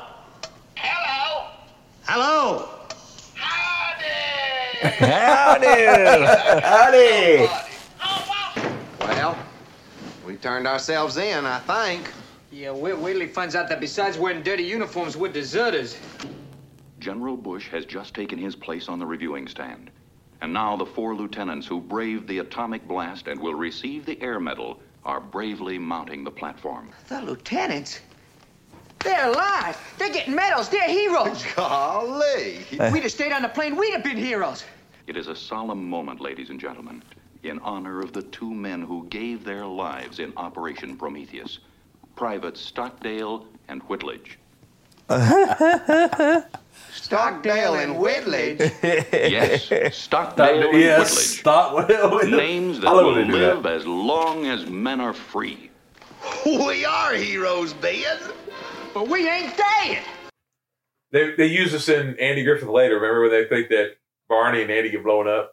[SPEAKER 1] Howdy.
[SPEAKER 4] Well, we turned ourselves in, I think.
[SPEAKER 9] Yeah, wait till he finds out that besides wearing dirty uniforms, we're deserters.
[SPEAKER 16] General Bush has just taken his place on the reviewing stand. And now the 4 lieutenants who braved the atomic blast and will receive the Air Medal are bravely mounting the platform.
[SPEAKER 9] The lieutenants? They're alive. They're getting medals. They're heroes.
[SPEAKER 4] Golly.
[SPEAKER 9] We'd have stayed on the plane. We'd have been heroes.
[SPEAKER 16] It is a solemn moment, ladies and gentlemen, in honor of the 2 men who gave their lives in Operation Prometheus, Privates Stockdale and Whitledge.
[SPEAKER 4] Stockdale and Whitledge?
[SPEAKER 16] Yes, Stockdale and
[SPEAKER 2] Yes,
[SPEAKER 16] Whitledge. Names that will live as long as men are free.
[SPEAKER 15] We are heroes, Ben.
[SPEAKER 9] But we ain't dead.
[SPEAKER 2] They use this in Andy Griffith later. Remember when they think that Barney and Andy get blown up?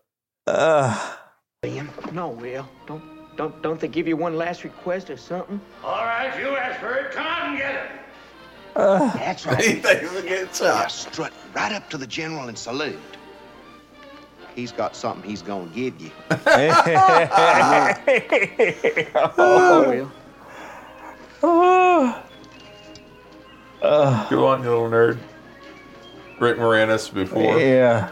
[SPEAKER 9] No, Will. Don't they give you one last request or something?
[SPEAKER 15] All right, you asked for it. Come on and get it.
[SPEAKER 4] That's right.
[SPEAKER 15] He thinks he'll get shot.
[SPEAKER 4] Strut right up to the general and salute. He's got something he's gonna give you.
[SPEAKER 9] Will.
[SPEAKER 2] Go on, you little nerd. Rick Moranis before.
[SPEAKER 1] Yeah.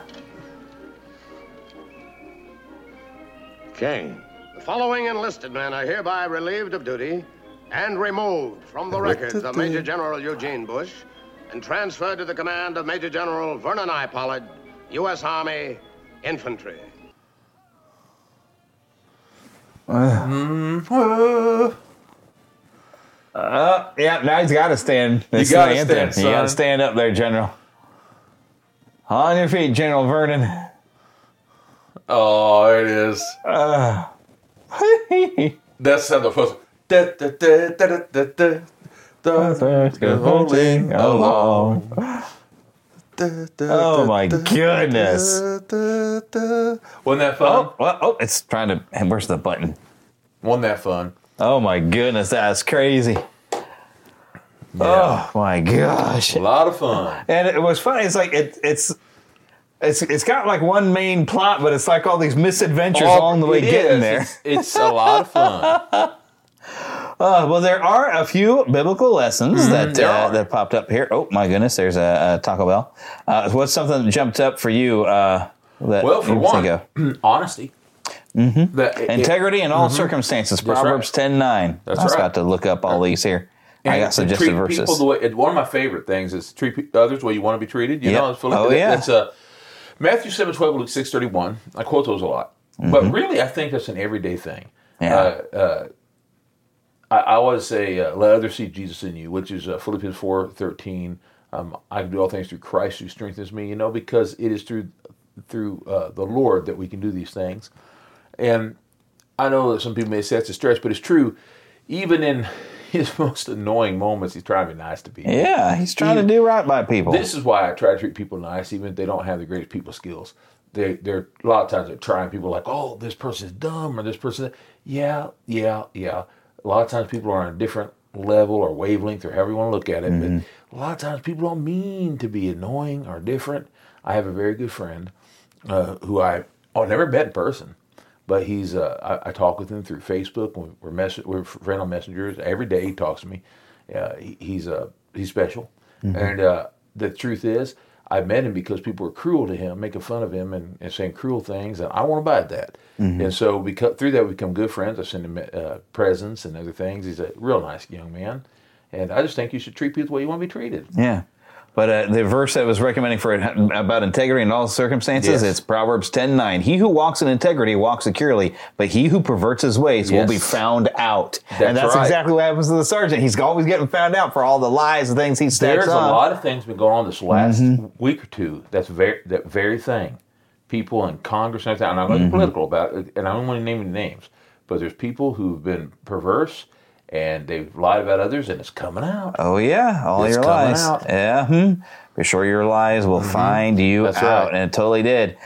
[SPEAKER 8] Okay. The following enlisted men are hereby relieved of duty and removed from the records of Major General Eugene Bush and transferred to the command of Major General Vernon I. Pollard, U.S. Army Infantry.
[SPEAKER 1] Yeah, now he's got to stand.
[SPEAKER 2] You got to stand,
[SPEAKER 1] You got to stand up there, General. On your feet, General Vernon.
[SPEAKER 2] Oh, there it is. That's how the first.
[SPEAKER 1] Holding along. Oh my goodness!
[SPEAKER 2] Wasn't that fun?
[SPEAKER 1] Oh, it's trying to. And where's the button?
[SPEAKER 2] Wasn't that fun?
[SPEAKER 1] Oh my goodness, that's crazy. Yeah. Oh my gosh!
[SPEAKER 2] A lot of fun.
[SPEAKER 1] And it was funny. It's like it's got like one main plot, but it's like all these misadventures along the way getting there.
[SPEAKER 2] It's a lot of fun.
[SPEAKER 1] Well, there are a few biblical lessons that popped up here. Oh my goodness, there's a Taco Bell. What's something that jumped up for you?
[SPEAKER 2] Well, for one, honesty.
[SPEAKER 1] Integrity in all circumstances. Proverbs 10:9.
[SPEAKER 2] That's
[SPEAKER 1] I was
[SPEAKER 2] right.
[SPEAKER 1] about to look up all these here. I got suggested
[SPEAKER 2] treat
[SPEAKER 1] verses.
[SPEAKER 2] People the way, one of my favorite things is treat others the way you want to be treated. You know,
[SPEAKER 1] yeah.
[SPEAKER 2] That's Matthew 7:12, Luke 6:31. I quote those a lot, but really, I think that's an everyday thing.
[SPEAKER 1] Yeah.
[SPEAKER 2] I always say, "Let others see Jesus in you," which is Philippians 4:13. I can do all things through Christ who strengthens me. You know, because it is through the Lord that we can do these things. And I know that some people may say that's a stretch, but it's true. Even in his most annoying moments, he's trying to be nice to people.
[SPEAKER 1] Yeah, he's trying to do right by people.
[SPEAKER 2] This is why I try to treat people nice, even if they don't have the greatest people skills. They're a lot of times they're trying people like, oh, this person's dumb or this person. Yeah. A lot of times people are on a different level or wavelength or however you want to look at it. But a lot of times people don't mean to be annoying or different. I have a very good friend who I've never met in person. But he's I talk with him through Facebook. We're friends on messengers. Every day he talks to me. He's special. And the truth is, I met him because people were cruel to him, making fun of him and saying cruel things, and I won't abide that. And so through that we become good friends. I send him presents and other things. He's a real nice young man, and I just think you should treat people the way you want to be treated.
[SPEAKER 1] Yeah. But the verse that was recommending for about integrity in all circumstances, it's Proverbs 10:9. He who walks in integrity walks securely, but he who perverts his ways will be found out. And that's exactly what happens to the sergeant. He's always getting found out for all the lies and things he stacks
[SPEAKER 2] There's
[SPEAKER 1] on.
[SPEAKER 2] a lot of things been going on this last week or two. That very thing. People in Congress and everything, and I'm not political about it, and I don't want to name any names, but there's people who've been perverse, and they've lied about others, and it's coming out.
[SPEAKER 1] Oh, yeah. All your lies.
[SPEAKER 2] Out.
[SPEAKER 1] Yeah. Be sure your lies will find you out.
[SPEAKER 2] Right.
[SPEAKER 1] And it totally did.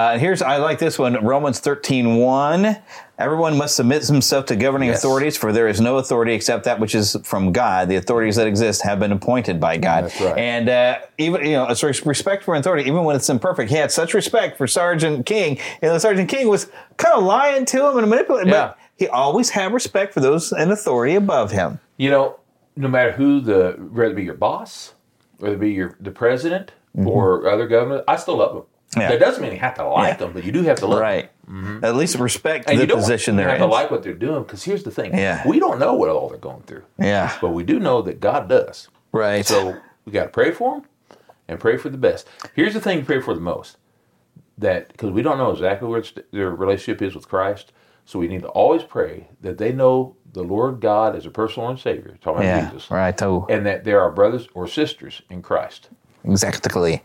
[SPEAKER 1] I like this one. Romans 13:1. Everyone must submit himself to governing authorities, for there is no authority except that which is from God. The authorities that exist have been appointed by God.
[SPEAKER 2] That's right.
[SPEAKER 1] And even, it's respect for authority, even when it's imperfect. He had such respect for Sergeant King. Sergeant King was kind of lying to him and manipulating, but he always had respect for those in authority above him.
[SPEAKER 2] No matter who whether it be your boss, whether it be the president or other government, I still love them.
[SPEAKER 1] Yeah.
[SPEAKER 2] That doesn't mean you have to like them, but you do have to love them.
[SPEAKER 1] At least respect
[SPEAKER 2] and
[SPEAKER 1] the position they're in.
[SPEAKER 2] You don't have to like what they're doing, because here's the thing.
[SPEAKER 1] Yeah.
[SPEAKER 2] We don't know what all they're going through.
[SPEAKER 1] Yeah.
[SPEAKER 2] But we do know that God does.
[SPEAKER 1] Right.
[SPEAKER 2] So we got to pray for them and pray for the best. Here's the thing you pray for the most. Because we don't know exactly where their relationship is with Christ. So we need to always pray that they know the Lord God as a personal and Savior, talking about Jesus.
[SPEAKER 1] Right.
[SPEAKER 2] And that they are brothers or sisters in Christ.
[SPEAKER 1] Exactly.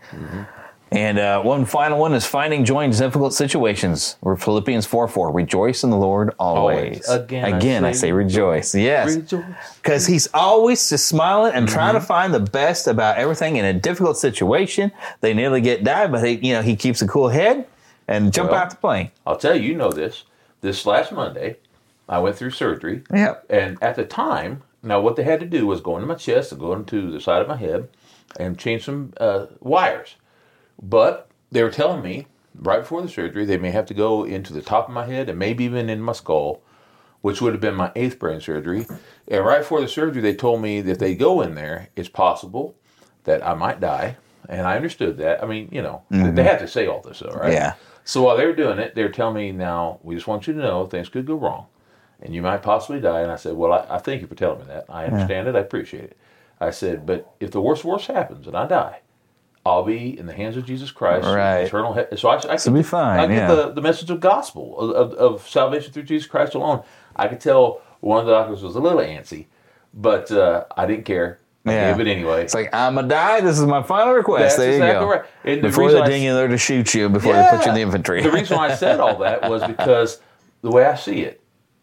[SPEAKER 1] And one final one is finding joy in difficult situations. We're Philippians 4:4. Rejoice in the Lord always. Again, I say rejoice. Yes. Because he's always just smiling and trying to find the best about everything in a difficult situation. They nearly died, but he keeps a cool head and jump out the plane.
[SPEAKER 2] I'll tell you, this last Monday, I went through surgery.
[SPEAKER 1] Yep.
[SPEAKER 2] And at the time, now what they had to do was go into my chest and go into the side of my head and change some wires. But they were telling me right before the surgery they may have to go into the top of my head and maybe even in my skull, which would have been my 8th brain surgery. And right before the surgery they told me that if they go in there, it's possible that I might die. And I understood that. I mean, they have to say all this though, right?
[SPEAKER 1] Yeah.
[SPEAKER 2] So while they were doing it, they were telling me, now, we just want you to know things could go wrong and you might possibly die. And I said, well, I thank you for telling me that. I understand it. I appreciate it. I said, but if the worst happens and I die, I'll be in the hands of Jesus Christ.
[SPEAKER 1] Right.
[SPEAKER 2] Eternal so I
[SPEAKER 1] So be fine.
[SPEAKER 2] I get the message of gospel, of salvation through Jesus Christ alone. I could tell one of the doctors was a little antsy, but I didn't care. I gave it anyway.
[SPEAKER 1] It's like, I'm going to die. This is my final request.
[SPEAKER 2] That's
[SPEAKER 1] there you
[SPEAKER 2] exactly
[SPEAKER 1] go.
[SPEAKER 2] Right. And
[SPEAKER 1] before they ding you there to shoot you, before they put you in the infantry.
[SPEAKER 2] The reason why I said all that was because the way I see it,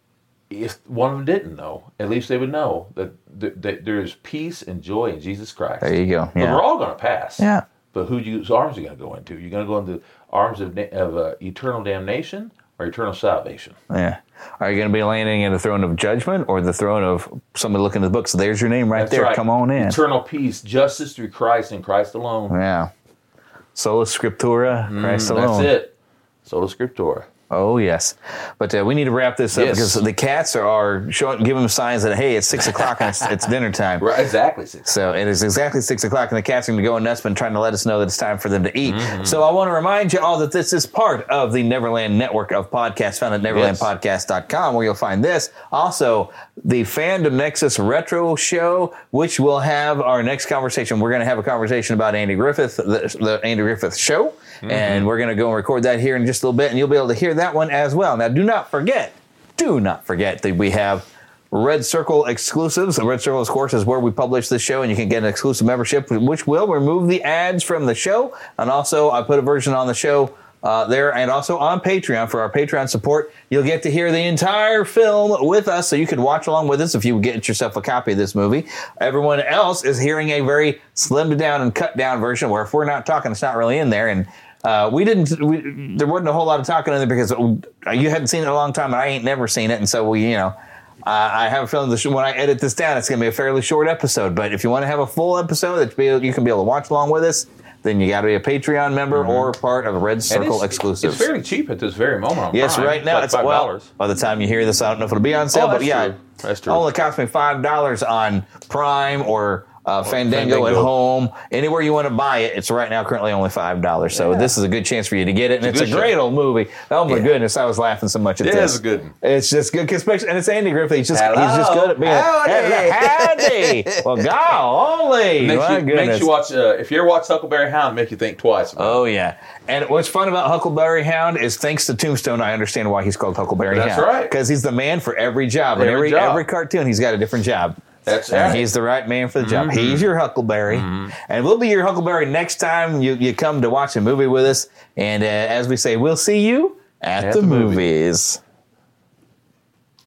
[SPEAKER 2] if one of them didn't know, at least they would know that there is peace and joy in Jesus Christ.
[SPEAKER 1] There you go.
[SPEAKER 2] But we're all going to pass.
[SPEAKER 1] Yeah.
[SPEAKER 2] But whose arms are you going to go into? You're going to go into arms of eternal damnation or eternal salvation?
[SPEAKER 1] Yeah. Are you going to be landing in the throne of judgment or the throne of somebody looking at the books? So there's your name
[SPEAKER 2] That's
[SPEAKER 1] there.
[SPEAKER 2] right.
[SPEAKER 1] Come on in.
[SPEAKER 2] Eternal peace, justice through Christ and Christ alone.
[SPEAKER 1] Yeah. Sola Scriptura, Christ alone.
[SPEAKER 2] That's it. Sola Scriptura.
[SPEAKER 1] Oh, yes. But we need to wrap this up because the cats are giving them signs that, hey, it's 6 o'clock and it's dinner time.
[SPEAKER 2] Right, exactly 6 o'clock.
[SPEAKER 1] So it is exactly 6 o'clock and the cats are going to be going nuts and trying to let us know that it's time for them to eat. So I want to remind you all that this is part of the Neverland network of podcasts found at neverlandpodcast.com where you'll find this. Also, the Fandom Nexus Retro Show, which will have our next conversation. We're going to have a conversation about Andy Griffith, the Andy Griffith Show. And we're going to go and record that here in just a little bit, and you'll be able to hear that one as well. Now, do not forget that we have Red Circle exclusives. The Red Circle, of course, is where we publish this show, and you can get an exclusive membership, which will remove the ads from the show. And also, I put a version on the show there, and also on Patreon. For our Patreon support, you'll get to hear the entire film with us, so you can watch along with us if you get yourself a copy of this movie. Everyone else is hearing a very slimmed down and cut down version, where if we're not talking, it's not really in there. And there wasn't a whole lot of talking in there because you hadn't seen it in a long time, and I ain't never seen it, and so I have a feeling when I edit this down, it's going to be a fairly short episode. But if you want to have a full episode that you can be able to watch along with us, then you got to be a Patreon member or part of a Red Circle exclusive.
[SPEAKER 2] It's fairly cheap at this very moment on
[SPEAKER 1] Yes,
[SPEAKER 2] Prime.
[SPEAKER 1] right now
[SPEAKER 2] it's like $5.
[SPEAKER 1] By the time you hear this, I don't know if it'll be on sale. But yeah,
[SPEAKER 2] that's true.
[SPEAKER 1] It only cost me $5 on Prime or Fandango at home. Anywhere you want to buy it, it's right now currently only $5. So this is a good chance for you to get it. And it's a great old movie. Oh my goodness, I was laughing so much at this.
[SPEAKER 2] It is a good one.
[SPEAKER 1] It's just good, especially, and it's Andy Griffith. He's just good at being howdy. Well, golly.
[SPEAKER 2] Makes you watch, if you ever watch Huckleberry Hound, make you think twice.
[SPEAKER 1] Oh, yeah. And what's fun about Huckleberry Hound is, thanks to Tombstone, I understand why he's called Huckleberry Hound.
[SPEAKER 2] That's right.
[SPEAKER 1] Because he's the man for every job. And every cartoon, he's got a different job.
[SPEAKER 2] That's
[SPEAKER 1] and
[SPEAKER 2] right.
[SPEAKER 1] He's the right man for the job. He's your Huckleberry. And we'll be your Huckleberry next time you come to watch a movie with us. And as we say, we'll see you at the movies.